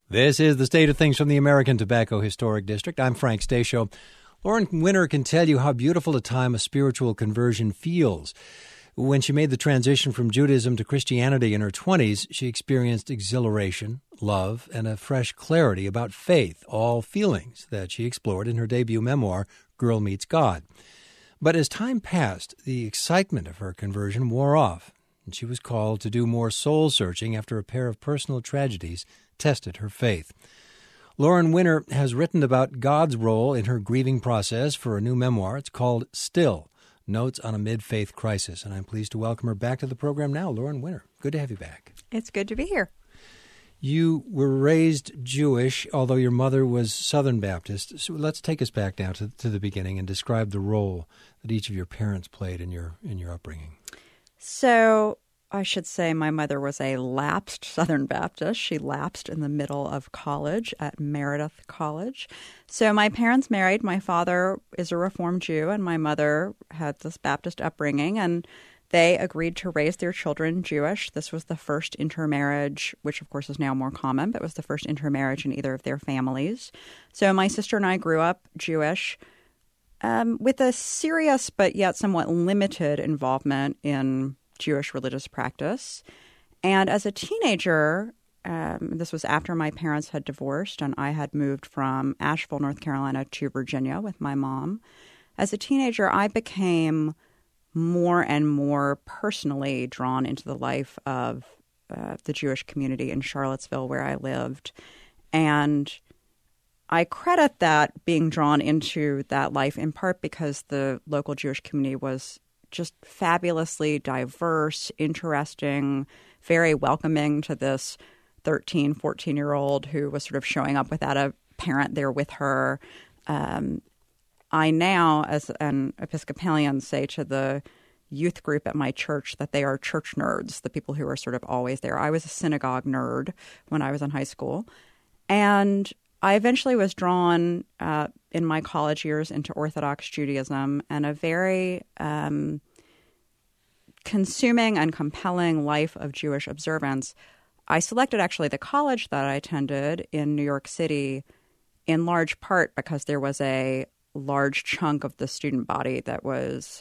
This is the State of Things from the American Tobacco Historic District. I'm Frank Stasio. Lauren Winner can tell you how beautiful a time a spiritual conversion feels. When she made the transition from Judaism to Christianity in her 20s, she experienced exhilaration, love, and a fresh clarity about faith, all feelings that she explored in her debut memoir, Girl Meets God. But as time passed, the excitement of her conversion wore off, and she was called to do more soul-searching after a pair of personal tragedies tested her faith. Lauren Winner has written about God's role in her grieving process for a new memoir. It's called Still, Notes on a Mid-Faith Crisis. And I'm pleased to welcome her back to the program now. Lauren Winner, good to have you back. It's good to be here. You were raised Jewish, although your mother was Southern Baptist. So let's take us back now to the beginning and describe the role that each of your parents played in your upbringing. So I should say my mother was a lapsed Southern Baptist. She lapsed in the middle of college at Meredith College. So my parents married. My father is a Reformed Jew, and my mother had this Baptist upbringing, and they agreed to raise their children Jewish. This was the first intermarriage, which of course is now more common, but was the first intermarriage in either of their families. So my sister and I grew up Jewish with a serious but yet somewhat limited involvement in Jewish religious practice. And as a teenager, this was after my parents had divorced and I had moved from Asheville, North Carolina to Virginia with my mom. As a teenager, I became more and more personally drawn into the life of the Jewish community in Charlottesville where I lived. And I credit that being drawn into that life in part because the local Jewish community was just fabulously diverse, interesting, very welcoming to this 13, 14-year-old who was sort of showing up without a parent there with her. I now, as an Episcopalian, say to the youth group at my church that they are church nerds, the people who are sort of always there. I was a synagogue nerd when I was in high school. And I eventually was drawn in my college years into Orthodox Judaism and a very consuming and compelling life of Jewish observance. I selected actually the college that I attended in New York City in large part because there was a large chunk of the student body that was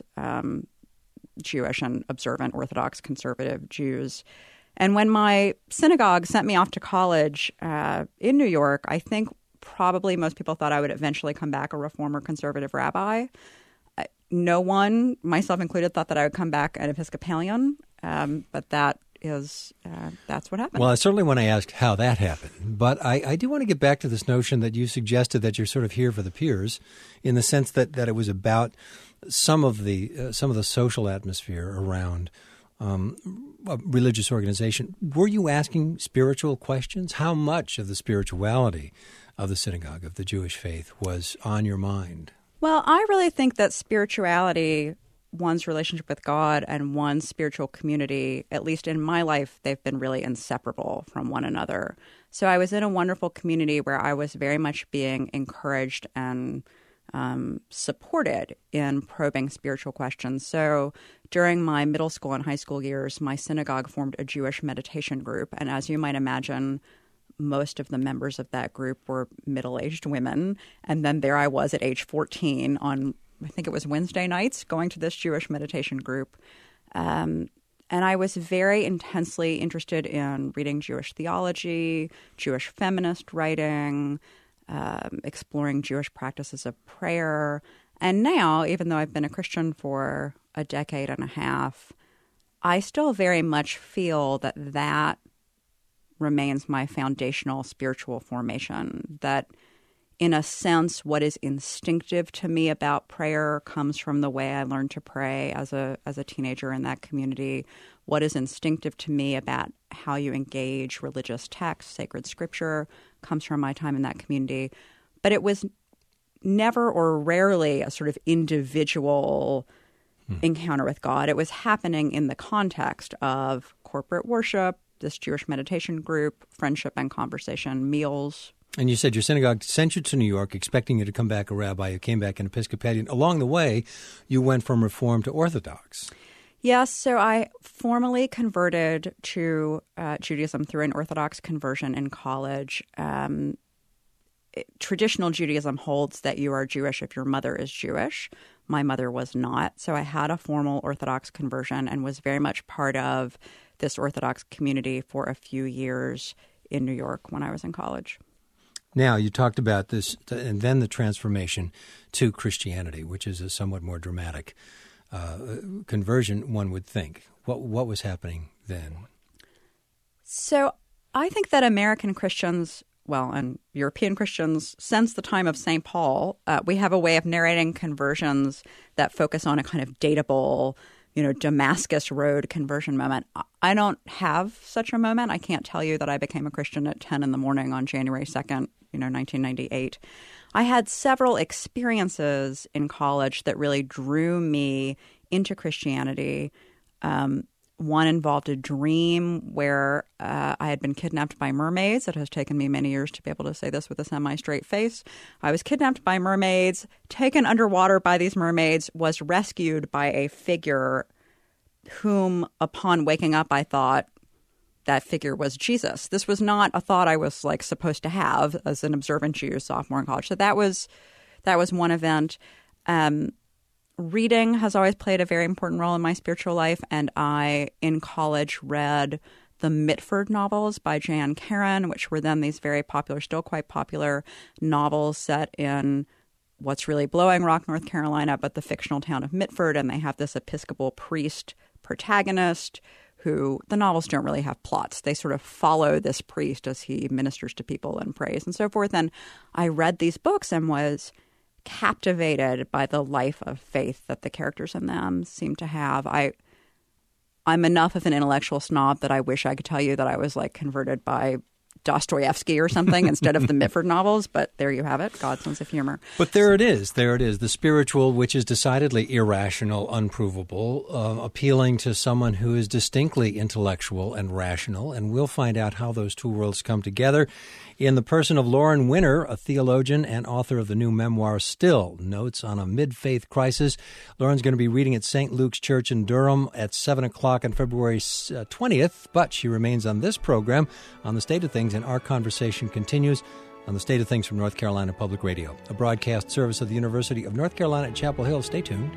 Jewish and observant Orthodox conservative Jews. And when my synagogue sent me off to college in New York, I think probably most people thought I would eventually come back a Reform or conservative rabbi. No one, myself included, thought that I would come back an Episcopalian, but that's what happened. Well, I certainly want to ask how that happened, but I do want to get back to this notion that you suggested that you're sort of here for the peers, in the sense that it was about some of the social atmosphere around a religious organization. Were you asking spiritual questions? How much of the spirituality of the synagogue, of the Jewish faith, was on your mind? Well, I really think that spirituality, one's relationship with God and one's spiritual community, at least in my life, they've been really inseparable from one another. So I was in a wonderful community where I was very much being encouraged and supported in probing spiritual questions. So during my middle school and high school years, my synagogue formed a Jewish meditation group. And as you might imagine, most of the members of that group were middle-aged women. And then there I was at age 14 on, I think it was Wednesday nights, going to this Jewish meditation group. And I was very intensely interested in reading Jewish theology, Jewish feminist writing, exploring Jewish practices of prayer. And now, even though I've been a Christian for a decade and a half, I still very much feel that remains my foundational spiritual formation, that in a sense, what is instinctive to me about prayer comes from the way I learned to pray as a teenager in that community. What is instinctive to me about how you engage religious text, sacred scripture, comes from my time in that community. But it was never or rarely a sort of individual encounter with God. It was happening in the context of corporate worship, this Jewish meditation group, friendship and conversation, meals. And you said your synagogue sent you to New York expecting you to come back a rabbi. You came back an Episcopalian. Along the way, you went from Reform to Orthodox. Yes, so I formally converted to Judaism through an Orthodox conversion in college. Traditional Judaism holds that you are Jewish if your mother is Jewish. My mother was not. So I had a formal Orthodox conversion and was very much part of this Orthodox community for a few years in New York when I was in college. Now, you talked about this and then the transformation to Christianity, which is a somewhat more dramatic conversion, one would think. What was happening then? So I think that American Christians, well, and European Christians, since the time of St. Paul, we have a way of narrating conversions that focus on a kind of dateable, Damascus Road conversion moment. I don't have such a moment. I can't tell you that I became a Christian at 10 in the morning on January 2nd, 1998. I had several experiences in college that really drew me into Christianity. One involved a dream where I had been kidnapped by mermaids. It has taken me many years to be able to say this with a semi-straight face. I was kidnapped by mermaids, taken underwater by these mermaids, was rescued by a figure whom, upon waking up, I thought that figure was Jesus. This was not a thought I was supposed to have as an observant Jew sophomore in college. So that was one event. Reading has always played a very important role in my spiritual life, and I, in college, read the Mitford novels by Jan Karon, which were then these very popular, still quite popular novels set in what's really Blowing Rock, North Carolina, but the fictional town of Mitford, and they have this Episcopal priest protagonist who the novels don't really have plots. They sort of follow this priest as he ministers to people and prays and so forth. And I read these books and was captivated by the life of faith that the characters in them seem to have. I'm enough of an intellectual snob that I wish I could tell you that I was converted by Dostoevsky or something instead of the Mitford novels, but there you have it, God's sense of humor. But there it is, the spiritual, which is decidedly irrational, unprovable, appealing to someone who is distinctly intellectual and rational, and we'll find out how those two worlds come together in the person of Lauren Winner, a theologian and author of the new memoir, Still, Notes on a Mid-Faith Crisis. Lauren's going to be reading at St. Luke's Church in Durham at 7 o'clock on February 20th, but she remains on this program on The State of Things, and our conversation continues on The State of Things from North Carolina Public Radio, a broadcast service of the University of North Carolina at Chapel Hill. Stay tuned.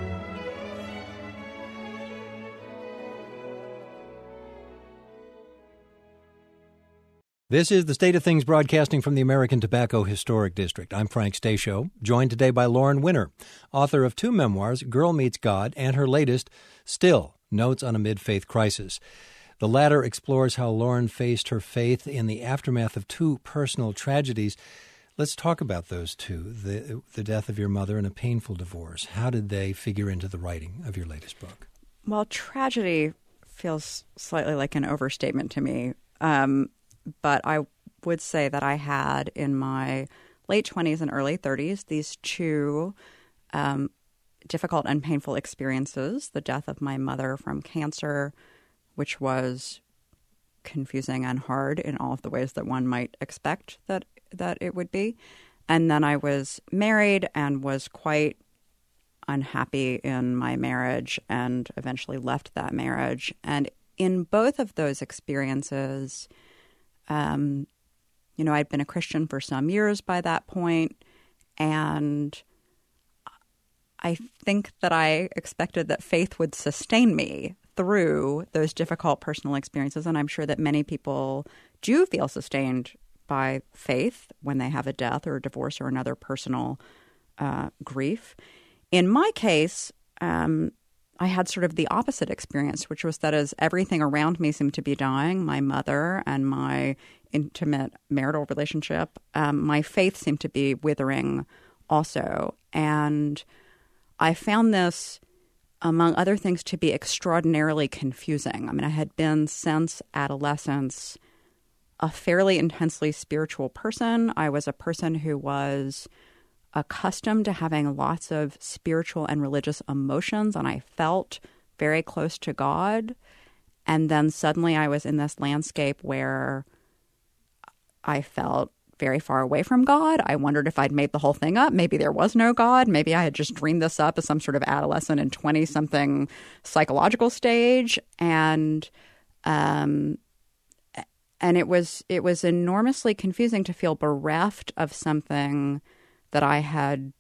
This is The State of Things broadcasting from the American Tobacco Historic District. I'm Frank Stasio, joined today by Lauren Winner, author of two memoirs, Girl Meets God, and her latest, Still, Notes on a Mid-Faith Crisis. The latter explores how Lauren faced her faith in the aftermath of two personal tragedies. Let's talk about those two, the death of your mother and a painful divorce. How did they figure into the writing of your latest book? Well, tragedy feels slightly like an overstatement to me. But I would say that I had in my late 20s and early 30s these two difficult and painful experiences. The death of my mother from cancer, which was confusing and hard in all of the ways that one might expect that it would be. And then I was married and was quite unhappy in my marriage and eventually left that marriage. And in both of those experiences, I'd been a Christian for some years by that point, and I think that I expected that faith would sustain me through those difficult personal experiences, and I'm sure that many people do feel sustained by faith when they have a death or a divorce or another personal grief. In my case, I had sort of the opposite experience, which was that as everything around me seemed to be dying, my mother and my intimate marital relationship, my faith seemed to be withering also. And I found this, among other things, to be extraordinarily confusing. I mean, I had been since adolescence a fairly intensely spiritual person. I was a person who was accustomed to having lots of spiritual and religious emotions, and I felt very close to God. And then suddenly I was in this landscape where I felt very far away from God. I wondered if I'd made the whole thing up. Maybe there was no God. Maybe I had just dreamed this up as some sort of adolescent in 20-something psychological stage. And it was enormously confusing to feel bereft of something that I had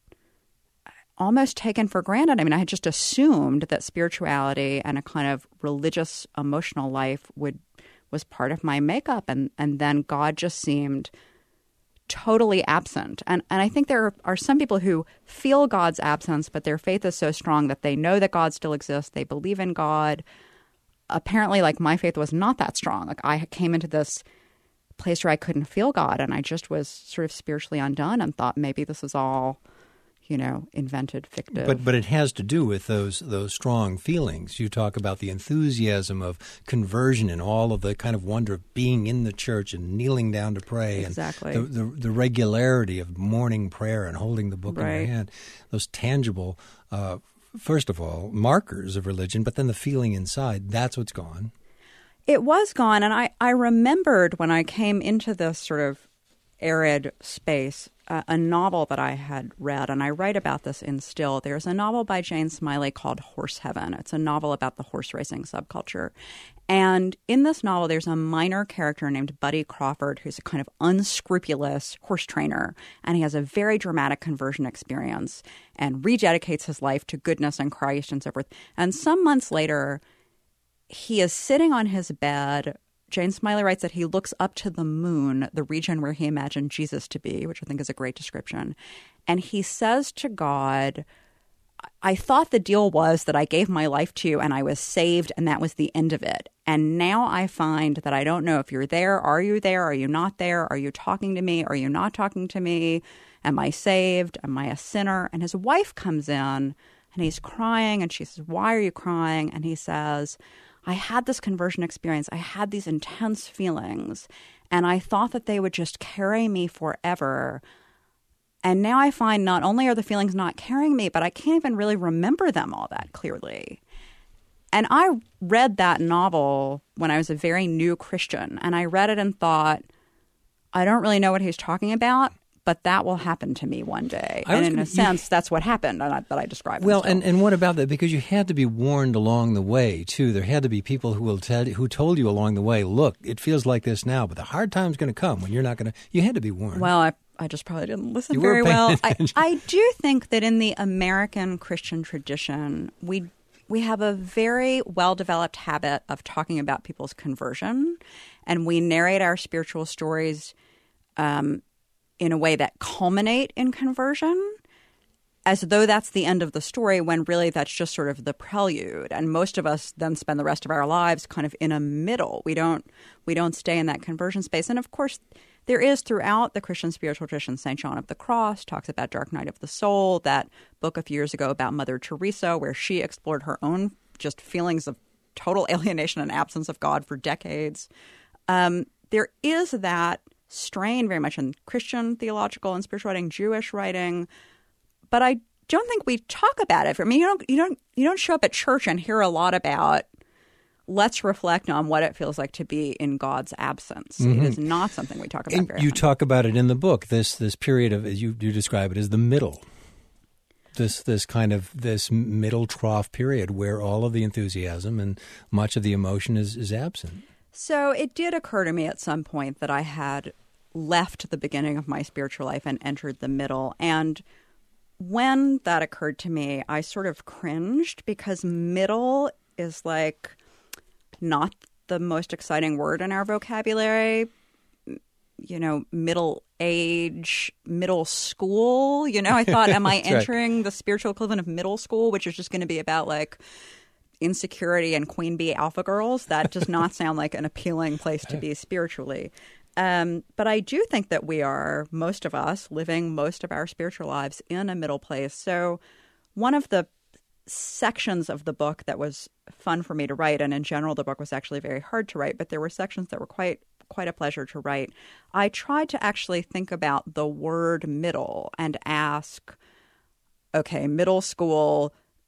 almost taken for granted. I mean, I had just assumed that spirituality and a kind of religious, emotional life was part of my makeup. And then God just seemed totally absent. And I think there are some people who feel God's absence, but their faith is so strong that they know that God still exists. They believe in God. Apparently, like, my faith was not that strong. Like, I came into this place where I couldn't feel God, and I just was sort of spiritually undone and thought maybe this is all, invented, fictive. But it has to do with those strong feelings. You talk about the enthusiasm of conversion and all of the kind of wonder of being in the church and kneeling down to pray. Exactly. And the regularity of morning prayer and holding the book in your hand. Those tangible, first of all, markers of religion, but then the feeling inside, that's what's gone. It was gone. And I remembered when I came into this sort of arid space, a novel that I had read, and I write about this in Still. There's a novel by Jane Smiley called Horse Heaven. It's a novel about the horse racing subculture. And in this novel, there's a minor character named Buddy Crawford, who's a kind of unscrupulous horse trainer, and he has a very dramatic conversion experience and rededicates his life to goodness and Christ and so forth. And some months later, he is sitting on his bed. Jane Smiley writes that he looks up to the moon, the region where he imagined Jesus to be, which I think is a great description. And he says to God, I thought the deal was that I gave my life to you and I was saved and that was the end of it. And now I find that I don't know if you're there. Are you there? Are you not there? Are you talking to me? Are you not talking to me? Am I saved? Am I a sinner? And his wife comes in and he's crying and she says, why are you crying? And he says, I had this conversion experience. I had these intense feelings, and I thought that they would just carry me forever. And now I find not only are the feelings not carrying me, but I can't even really remember them all that clearly. And I read that novel when I was a very new Christian, and I read it and thought, I don't really know what he's talking about, but that will happen to me one day. And in a sense, that's what happened that I described. Well, and what about that? Because you had to be warned along the way, too. There had to be people who told you along the way, look, it feels like this now, but the hard time's going to come when you're not going to. You had to be warned. Well, I just probably didn't listen very well. I do think that in the American Christian tradition, we have a very well-developed habit of talking about people's conversion, and we narrate our spiritual stories in a way that culminate in conversion, as though that's the end of the story, when really that's just sort of the prelude. And most of us then spend the rest of our lives kind of in a middle. We don't stay in that conversion space. And of course, there is throughout the Christian spiritual tradition, St. John of the Cross talks about Dark Night of the Soul, that book a few years ago about Mother Teresa, where she explored her own just feelings of total alienation and absence of God for decades. There is that strain very much in Christian theological and spiritual writing, Jewish writing, but I don't think we talk about it. I mean, you don't show up at church and hear a lot about let's reflect on what it feels like to be in God's absence. Mm-hmm. It is not something we talk about very often. You talk about it in the book. This period of, as you describe it, as the middle. This middle trough period where all of the enthusiasm and much of the emotion is absent. So it did occur to me at some point that I had left the beginning of my spiritual life and entered the middle. And when that occurred to me, I sort of cringed because middle is like not the most exciting word in our vocabulary. Middle age, middle school. I thought, am I entering the spiritual equivalent of middle school, which is just going to be about like insecurity and queen bee alpha girls? That does not sound like an appealing place to be spiritually. But I do think that we are, most of us, living most of our spiritual lives in a middle place. So one of the sections of the book that was fun for me to write, and in general the book was actually very hard to write, but there were sections that were quite a pleasure to write. I tried to actually think about the word middle and ask, okay, middle school,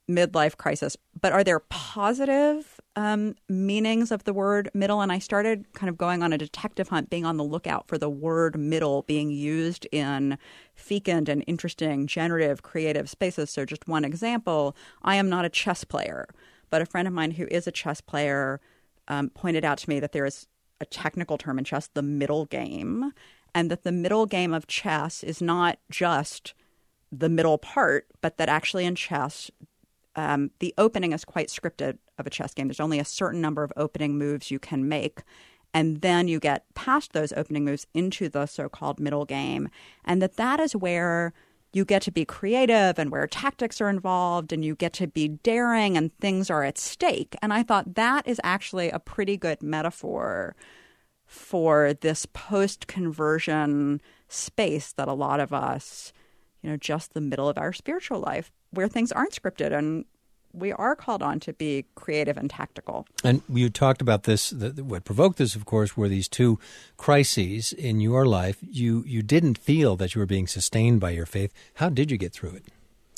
midlife crisis. But are there positive meanings of the word middle? And I started kind of going on a detective hunt, being on the lookout for the word middle being used in fecund and interesting, generative, creative spaces. So just one example, I am not a chess player, but a friend of mine who is a chess player pointed out to me that there is a technical term in chess, the middle game, and that the middle game of chess is not just the middle part, but that actually in chess, the opening is quite scripted of a chess game. There's only a certain number of opening moves you can make. And then you get past those opening moves into the so-called middle game. And that is where you get to be creative and where tactics are involved and you get to be daring and things are at stake. And I thought that is actually a pretty good metaphor for this post-conversion space that a lot of us, just the middle of our spiritual life, where things aren't scripted and we are called on to be creative and tactical. And you talked about this. What provoked this, of course, were these two crises in your life. You didn't feel that you were being sustained by your faith. How did you get through it?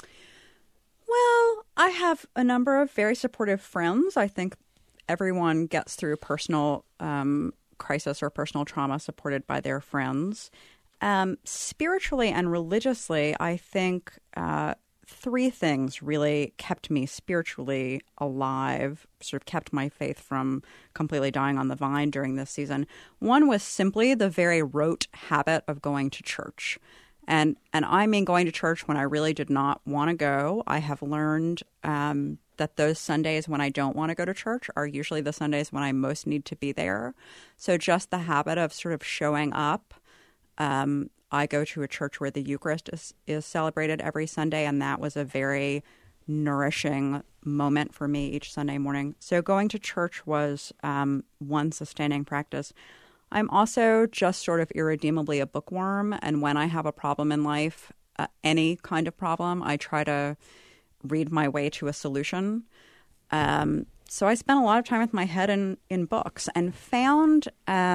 Well, I have a number of very supportive friends. I think everyone gets through personal crisis or personal trauma supported by their friends. Spiritually and religiously, I think three things really kept me spiritually alive, sort of kept my faith from completely dying on the vine during this season. One was simply the very rote habit of going to church. And I mean going to church when I really did not want to go. I have learned that those Sundays when I don't want to go to church are usually the Sundays when I most need to be there. So just the habit of sort of showing up. I go to a church where the Eucharist is celebrated every Sunday, and that was a very nourishing moment for me each Sunday morning. So going to church was one sustaining practice. I'm also just sort of irredeemably a bookworm, and when I have a problem in life, any kind of problem, I try to read my way to a solution. So I spent a lot of time with my head in books and found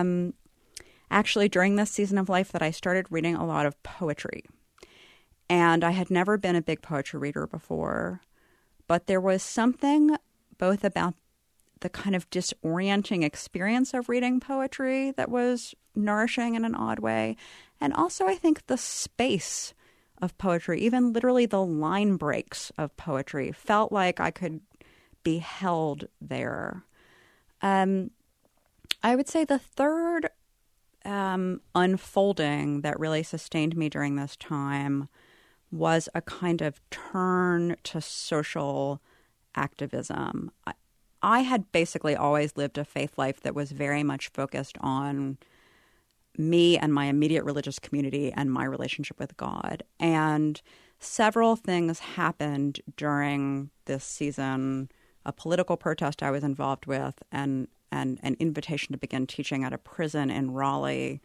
actually during this season of life that I started reading a lot of poetry. And I had never been a big poetry reader before, but there was something both about the kind of disorienting experience of reading poetry that was nourishing in an odd way. And also I think the space of poetry, even literally the line breaks of poetry, felt like I could be held there. I would say the third unfolding that really sustained me during this time was a kind of turn to social activism. I had basically always lived a faith life that was very much focused on me and my immediate religious community and my relationship with God. And several things happened during this season, a political protest I was involved with and an invitation to begin teaching at a prison in Raleigh,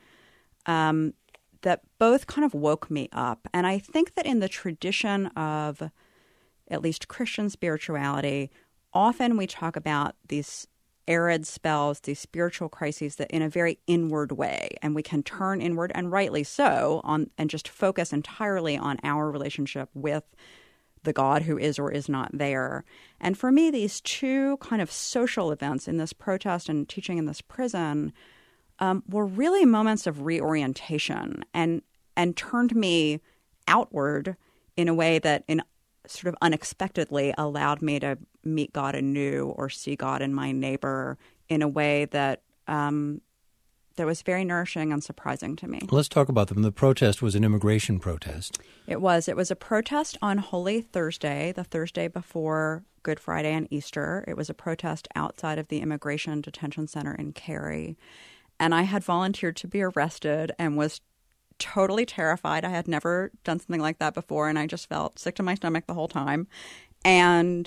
that both kind of woke me up. And I think that in the tradition of at least Christian spirituality, often we talk about these arid spells, these spiritual crises that in a very inward way, and we can turn inward, and rightly so, and just focus entirely on our relationship with the God who is or is not there. And for me, these two kind of social events in this protest and teaching in this prison were really moments of reorientation and turned me outward in a way that sort of unexpectedly allowed me to meet God anew or see God in my neighbor in a way that that was very nourishing and surprising to me. Let's talk about them. The protest was an immigration protest. It was a protest on Holy Thursday, the Thursday before Good Friday and Easter. It was a protest outside of the Immigration Detention Center in Cary. And I had volunteered to be arrested and was totally terrified. I had never done something like that before, and I just felt sick to my stomach the whole time. And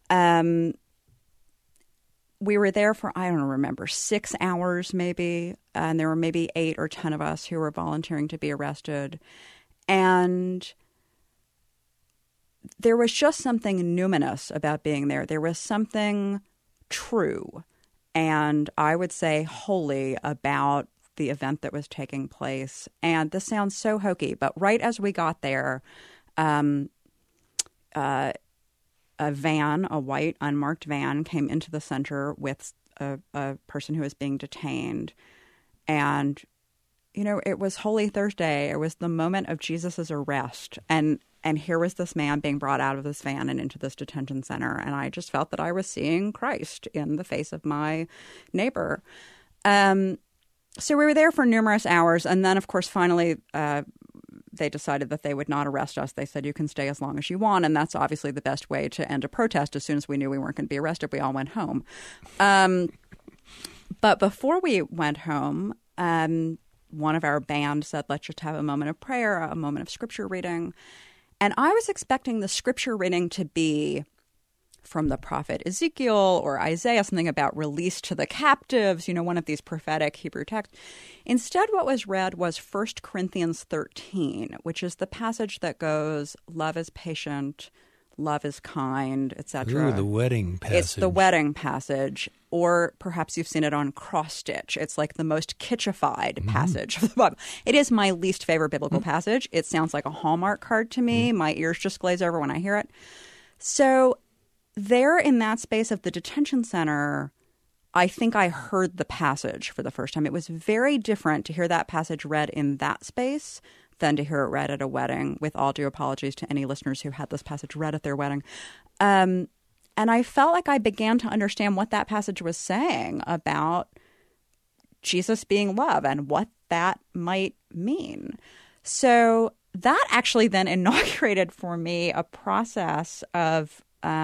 we were there for, I don't remember, 6 hours maybe, and there were maybe 8 or 10 of us who were volunteering to be arrested. And there was just something numinous about being there. There was something true and I would say holy about the event that was taking place. And this sounds so hokey, but right as we got there, a van, a white unmarked van, came into the center with a person who was being detained. And, it was Holy Thursday. It was the moment of Jesus's arrest. And here was this man being brought out of this van and into this detention center. And I just felt that I was seeing Christ in the face of my neighbor. So we were there for numerous hours. And then, of course, finally, they decided that they would not arrest us. They said, you can stay as long as you want. And that's obviously the best way to end a protest. As soon as we knew we weren't going to be arrested, we all went home. But before we went home, one of our band said, let's just have a moment of prayer, a moment of scripture reading. And I was expecting the scripture reading to be from the prophet Ezekiel or Isaiah, something about release to the captives, one of these prophetic Hebrew texts. Instead, what was read was 1 Corinthians 13, which is the passage that goes, love is patient, love is kind, etc. Ooh, the wedding passage. It's the wedding passage. Or perhaps you've seen it on cross stitch. It's like the most kitschified passage of the Bible. It is my least favorite biblical passage. It sounds like a Hallmark card to me. My ears just glaze over when I hear it. So there in that space of the detention center, I think I heard the passage for the first time. It was very different to hear that passage read in that space than to hear it read at a wedding, with all due apologies to any listeners who had this passage read at their wedding. And I felt like I began to understand what that passage was saying about Jesus being love and what that might mean. So that actually then inaugurated for me a process of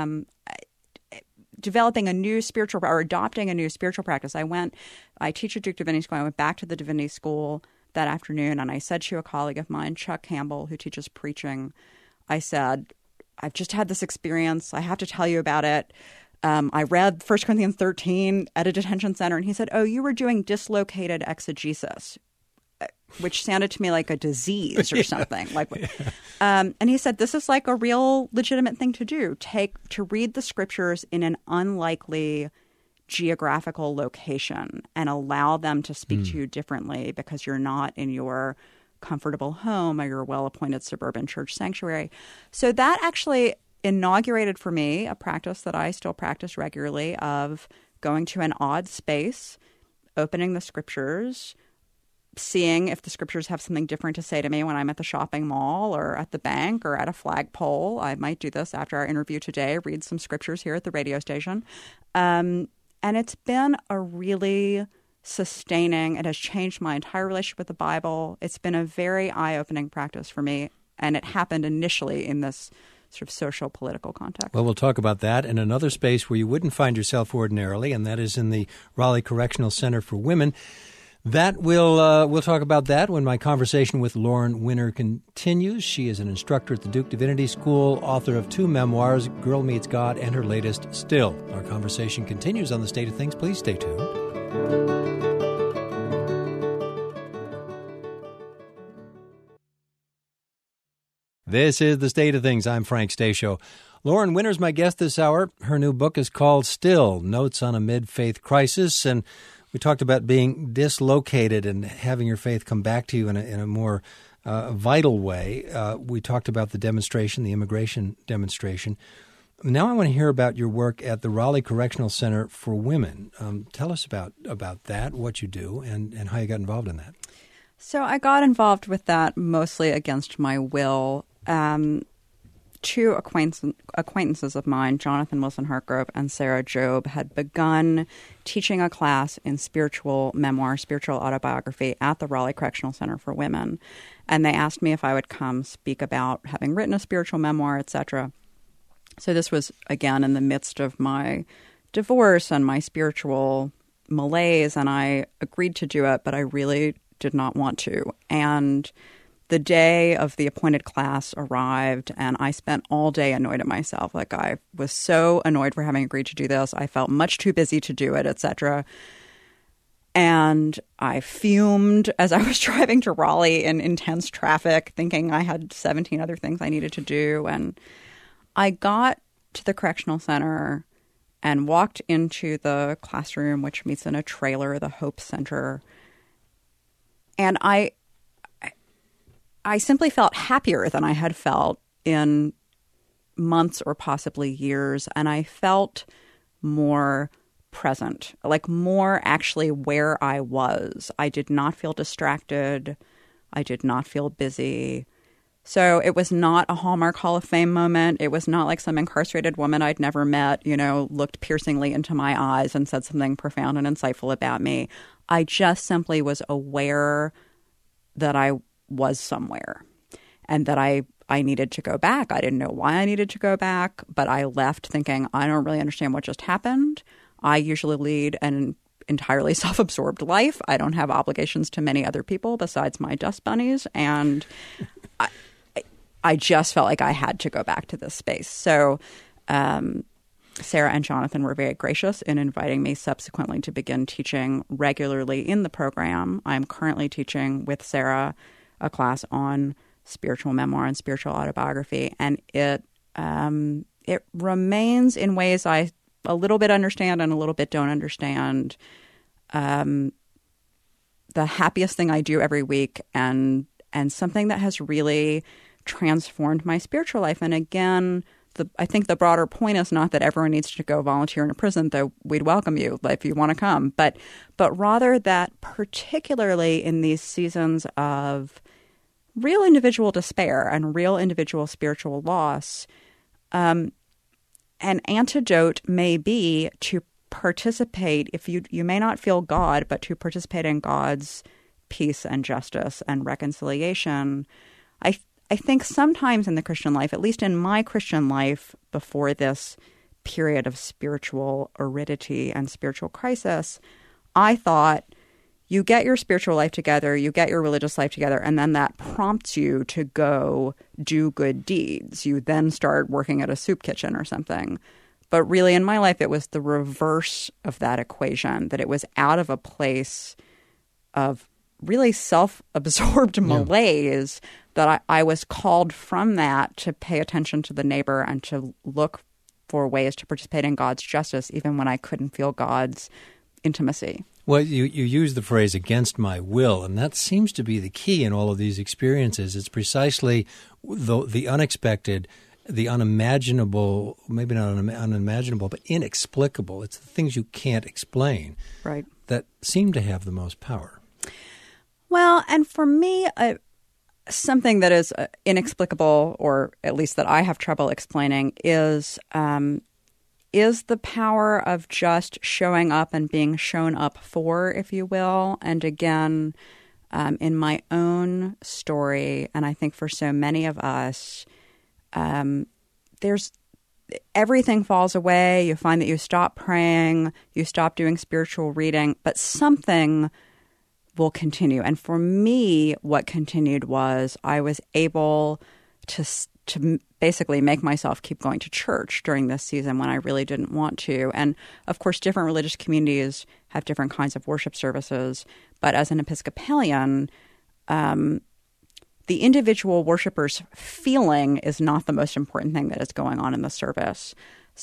developing a new spiritual or adopting a new spiritual practice. I teach at Duke Divinity School. I went back to the Divinity School that afternoon and I said to a colleague of mine, Chuck Campbell, who teaches preaching, I said, I've just had this experience. I have to tell you about it. I read 1 Corinthians 13 at a detention center. And he said, oh, you were doing dislocated exegesis, which sounded to me like a disease or something. And he said, this is like a real legitimate thing to do. To read the scriptures in an unlikely geographical location and allow them to speak to you differently because you're not in your comfortable home or your well-appointed suburban church sanctuary. So that actually inaugurated for me a practice that I still practice regularly of going to an odd space, opening the scriptures, seeing if the scriptures have something different to say to me when I'm at the shopping mall or at the bank or at a flagpole. I might do this after our interview today, read some scriptures here at the radio station. And it's been a really sustaining, it has changed my entire relationship with the Bible. It's been a very eye-opening practice for me. And it happened initially in this sort of social political context. Well, we'll talk about that in another space where you wouldn't find yourself ordinarily, and that is in the Raleigh Correctional Center for Women. That we'll talk about that when my conversation with Lauren Winner continues. She is an instructor at the Duke Divinity School, author of 2 memoirs, Girl Meets God, and her latest, Still. Our conversation continues on The State of Things. Please stay tuned. This is The State of Things. I'm Frank Stasio. Lauren Winner's my guest this hour. Her new book is called Still, Notes on a Mid-Faith Crisis, and we talked about being dislocated and having your faith come back to you in a more vital way. We talked about the demonstration, the immigration demonstration. Now I want to hear about your work at the Raleigh Correctional Center for Women. Tell us about that, what you do, and how you got involved in that. So I got involved with that mostly against my will. 2 acquaintances of mine, Jonathan Wilson Hartgrove and Sarah Jobe, had begun teaching a class in spiritual memoir, spiritual autobiography at the Raleigh Correctional Center for Women. And they asked me if I would come speak about having written a spiritual memoir, etc. So this was, again, in the midst of my divorce and my spiritual malaise, and I agreed to do it, but I really did not want to. And the day of the appointed class arrived, and I spent all day annoyed at myself. Like, I was so annoyed for having agreed to do this. I felt much too busy to do it, etc. And I fumed as I was driving to Raleigh in intense traffic, thinking I had 17 other things I needed to do. And I got to the correctional center and walked into the classroom, which meets in a trailer, the Hope Center. And I simply felt happier than I had felt in months or possibly years, and I felt more present, like more actually where I was. I did not feel distracted. I did not feel busy. So it was not a Hallmark Hall of Fame moment. It was not like some incarcerated woman I'd never met, looked piercingly into my eyes and said something profound and insightful about me. I just simply was aware that I was somewhere and that I needed to go back. I didn't know why I needed to go back, but I left thinking, I don't really understand what just happened. I usually lead an entirely self-absorbed life. I don't have obligations to many other people besides my dust bunnies. And I just felt like I had to go back to this space. So Sarah and Jonathan were very gracious in inviting me subsequently to begin teaching regularly in the program. I'm currently teaching with Sarah a class on spiritual memoir and spiritual autobiography, and it remains in ways I a little bit understand and a little bit don't understand. The happiest thing I do every week, and something that has really transformed my spiritual life. And again, I think the broader point is not that everyone needs to go volunteer in a prison, though we'd welcome you if you want to come, but rather that particularly in these seasons of real individual despair and real individual spiritual loss, an antidote may be to participate, if you may not feel God, but to participate in God's peace and justice and reconciliation. I think sometimes in the Christian life, at least in my Christian life before this period of spiritual aridity and spiritual crisis, I thought you get your spiritual life together, you get your religious life together, and then that prompts you to go do good deeds. You then start working at a soup kitchen or something. But really in my life, it was the reverse of that equation, that it was out of a place of really self-absorbed malaise that I was called from that to pay attention to the neighbor and to look for ways to participate in God's justice, even when I couldn't feel God's intimacy. Well, you use the phrase "against my will," and that seems to be the key in all of these experiences. It's precisely the unexpected, the unimaginable, maybe not unimaginable, but inexplicable. It's the things you can't explain, right, that seem to have the most power. Well, and for me, something that is inexplicable, or at least that I have trouble explaining, is the power of just showing up and being shown up for, if you will. And again, in my own story, and I think for so many of us, everything falls away. You find that you stop praying, you stop doing spiritual reading, but something will continue. And for me, what continued was I was able to basically make myself keep going to church during this season when I really didn't want to. And of course, different religious communities have different kinds of worship services. But as an Episcopalian, the individual worshiper's feeling is not the most important thing that is going on in the service.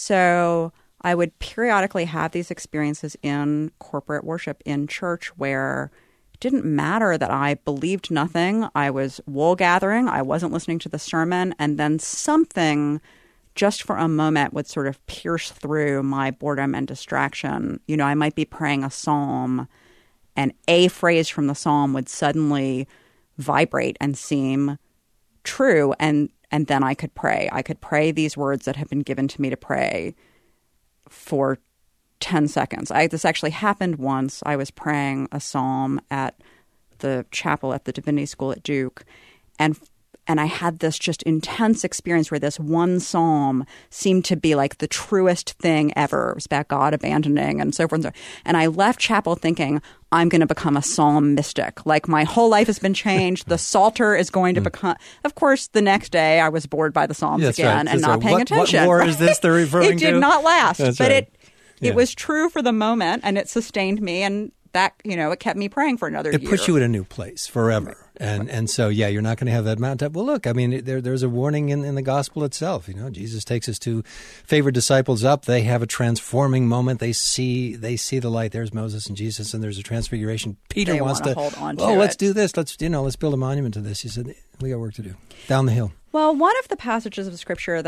So I would periodically have these experiences in corporate worship in church where didn't matter that I believed nothing. I was wool gathering. I wasn't listening to the sermon. And then something just for a moment would sort of pierce through my boredom and distraction. I might be praying a psalm and a phrase from the psalm would suddenly vibrate and seem true. And then I could pray. I could pray these words that have been given to me to pray for 10 seconds. This actually happened once. I was praying a psalm at the chapel at the Divinity School at Duke, and I had this just intense experience where this one psalm seemed to be like the truest thing ever. It was about God abandoning and so forth and so on. And I left chapel thinking, I'm going to become a psalm mystic. Like my whole life has been changed. The Psalter is going to become... Of course, the next day I was bored by the Psalms again and not paying attention. What war is this they're referring to? It did not last. That's but right. It was true for the moment, and it sustained me, and that, it kept me praying for another year. It puts you in a new place forever. Right. And so, you're not going to have that mountaintop. Well, look, I mean, there's a warning in the gospel itself. Jesus takes his two favorite disciples up. They have a transforming moment. They see the light. There's Moses and Jesus, and there's a transfiguration. Peter wants to hold on to it. Let's do this. Let's build a monument to this. He said, we got work to do. Down the hill. Well, one of the passages of Scripture that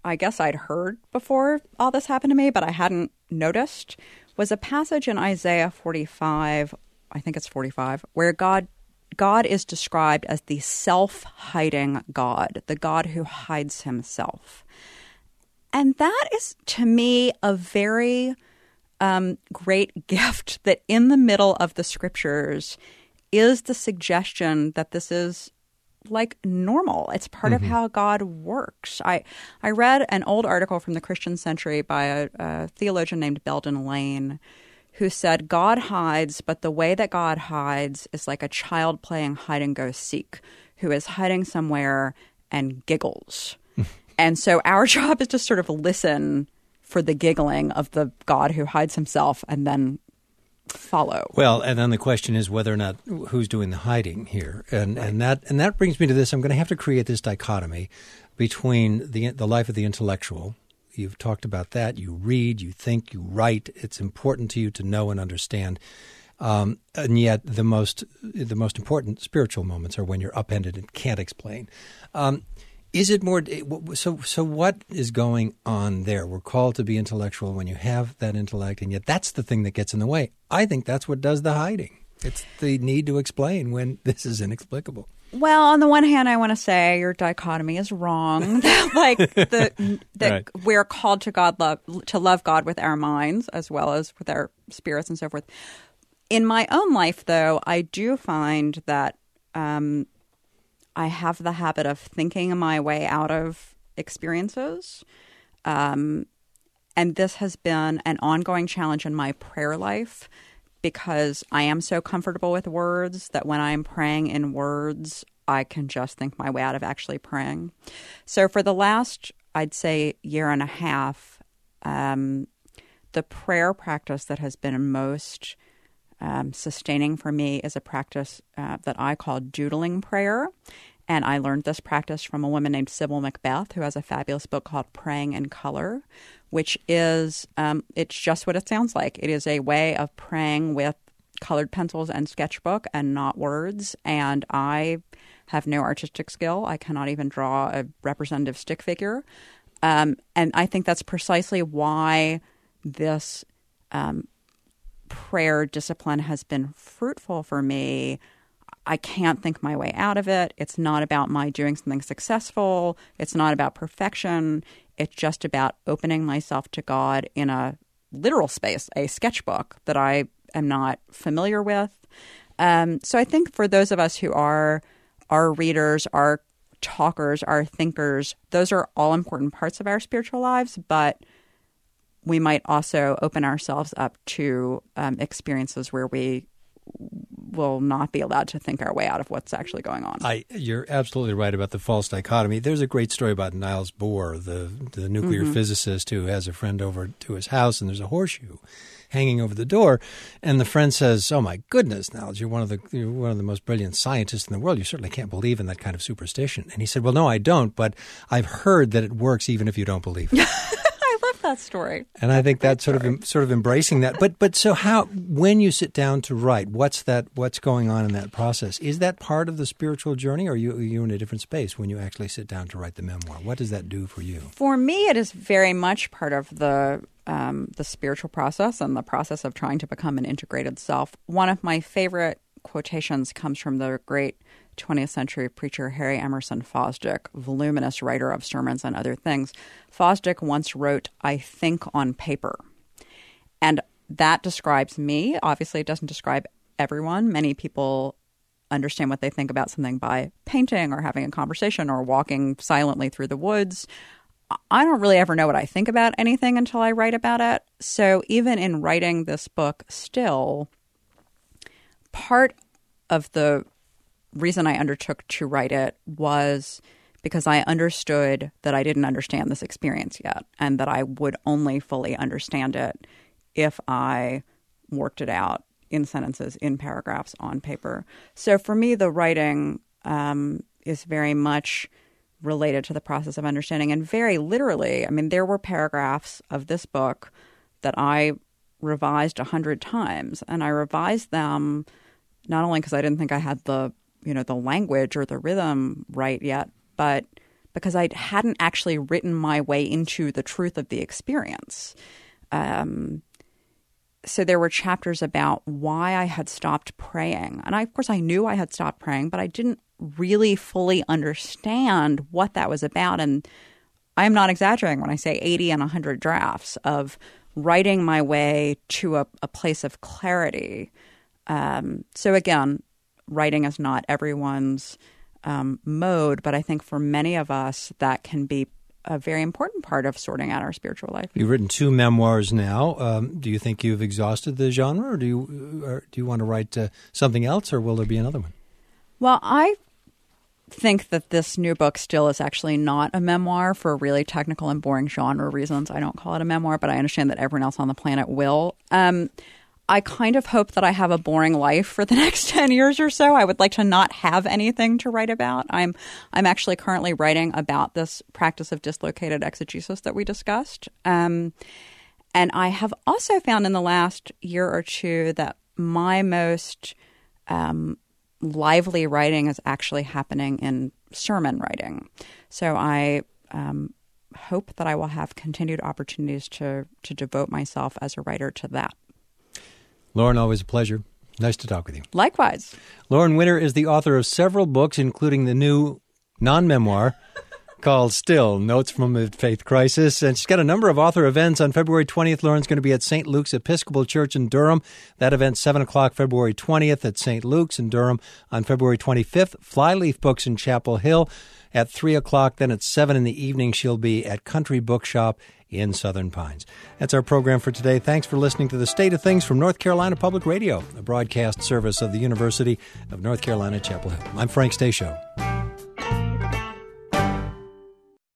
I guess I'd heard before all this happened to me, but I hadn't noticed, was a passage in Isaiah 45, I think it's 45, where God is described as the self-hiding God, the God who hides himself. And that is, to me, a very great gift that in the middle of the scriptures is the suggestion that this is like normal. It's part of how God works. I read an old article from the Christian Century by a theologian named Belden Lane, who said God hides, but the way that God hides is like a child playing hide and go seek, who is hiding somewhere and giggles. And so our job is to sort of listen for the giggling of the God who hides himself and then follow. Well, and then the question is whether or not who's doing the hiding here. And that brings me to this. I'm going to have to create this dichotomy between the life of the intellectual. You've talked about that. You read, you think, you write. It's important to you to know and understand. And yet the most important spiritual moments are when you're upended and can't explain. Is it more so what is going on there? We're called to be intellectual when you have that intellect, and yet that's the thing that gets in the way. I think that's what does the hiding. It's the need to explain when this is inexplicable. Well, on the one hand, I want to say your dichotomy is wrong. Right. We're called to love God with our minds as well as with our spirits and so forth. In my own life, though, I do find that I have the habit of thinking my way out of experiences. And this has been an ongoing challenge in my prayer life because I am so comfortable with words that when I'm praying in words, I can just think my way out of actually praying. So for the last, I'd say, year and a half, the prayer practice that has been most sustaining for me is a practice that I call doodling prayer. And I learned this practice from a woman named Sybil Macbeth, who has a fabulous book called Praying in Color, which is, it's just what it sounds like. It is a way of praying with colored pencils and sketchbook and not words. And I have no artistic skill. I cannot even draw a representative stick figure. And I think that's precisely why this prayer discipline has been fruitful for me. I can't think my way out of it. It's not about my doing something successful. It's not about perfection. It's just about opening myself to God in a literal space, a sketchbook that I am not familiar with. So I think for those of us who are readers, are talkers, are thinkers, those are all important parts of our spiritual lives, but we might also open ourselves up to experiences where we will not be allowed to think our way out of what's actually going on. You're absolutely right about the false dichotomy. There's a great story about Niels Bohr, the nuclear physicist who has a friend over to his house, and there's a horseshoe hanging over the door, and the friend says, "Oh my goodness, Niels, you're one of the most brilliant scientists in the world. You certainly can't believe in that kind of superstition." And he said, "Well, no, I don't, but I've heard that it works even if you don't believe it." That story. And I think that's sort of embracing that. But so how, when you sit down to write, what's going on in that process? Is that part of the spiritual journey, or are you in a different space when you actually sit down to write the memoir? What does that do for you? For me, it is very much part of the spiritual process and the process of trying to become an integrated self. One of my favorite quotations comes from the great 20th century preacher Harry Emerson Fosdick, voluminous writer of sermons and other things. Fosdick once wrote, "I think on paper." And that describes me. Obviously, it doesn't describe everyone. Many people understand what they think about something by painting or having a conversation or walking silently through the woods. I don't really ever know what I think about anything until I write about it. So even in writing this book still, part of the reason I undertook to write it was because I understood that I didn't understand this experience yet, and that I would only fully understand it if I worked it out in sentences, in paragraphs, on paper. So for me, the writing is very much related to the process of understanding, and very literally, I mean, there were paragraphs of this book that I revised 100 times, and I revised them not only because I didn't think I had the language or the rhythm right yet, but because I hadn't actually written my way into the truth of the experience. So there were chapters about why I had stopped praying. And of course, I knew I had stopped praying, but I didn't really fully understand what that was about. And I am not exaggerating when I say 80 and 100 drafts of writing my way to a place of clarity. So again, writing is not everyone's mode, but I think for many of us, that can be a very important part of sorting out our spiritual life. You've written 2 memoirs now. Do you think you've exhausted the genre, or do you want to write something else, or will there be another one? Well, I think that this new book still is actually not a memoir for really technical and boring genre reasons. I don't call it a memoir, but I understand that everyone else on the planet will. I kind of hope that I have a boring life for the next 10 years or so. I would like to not have anything to write about. I'm actually currently writing about this practice of dislocated exegesis that we discussed. And I have also found in the last year or two that my most lively writing is actually happening in sermon writing. So I hope that I will have continued opportunities to devote myself as a writer to that. Lauren, always a pleasure. Nice to talk with you. Likewise. Lauren Winner is the author of several books, including the new non-memoir called Still, Notes from a Faith Crisis. And she's got a number of author events. On February 20th, Lauren's going to be at St. Luke's Episcopal Church in Durham. That event, 7 o'clock, February 20th at St. Luke's in Durham. On February 25th, Flyleaf Books in Chapel Hill at 3 o'clock. Then at 7 in the evening, she'll be at Country Bookshop in Southern Pines. That's our program for today. Thanks for listening to The State of Things from North Carolina Public Radio, a broadcast service of the University of North Carolina, Chapel Hill. I'm Frank Stasio.